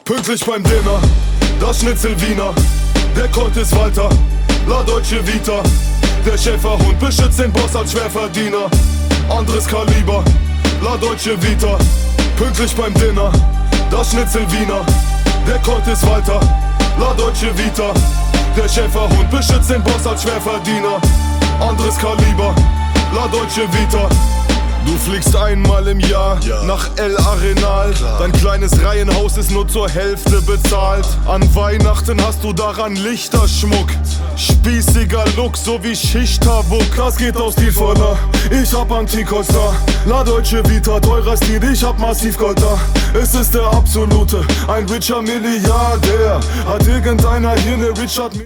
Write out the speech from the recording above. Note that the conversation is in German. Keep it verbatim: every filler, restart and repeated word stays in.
Pünktlich beim Dinner, das Schnitzel Wiener. Der Colt ist Walter, La Deutsche Vita. Der Schäferhund beschützt den Boss als Schwerverdiener. Anderes Kaliber, La Deutsche Vita. Pünktlich beim Dinner, das Schnitzel Wiener. Der Colt ist Walter, La Deutsche Vita. Der Schäferhund beschützt den Boss als Schwerverdiener. Anderes Kaliber, La Deutsche Vita. Du fliegst einmal im Jahr ja. nach El Arenal. Klar. Dein kleines Reihenhaus ist nur zur Hälfte bezahlt. An Weihnachten hast du daran Lichterschmuck. Spießiger Look, so wie Schichterwuck. Das geht aus die Voller. Ich hab Antikholster, La Deutsche Vita, teurer Stil, ich hab massiv Gold da. Es ist der absolute, ein richer Milliardär. Hat irgendeiner hier ne Richard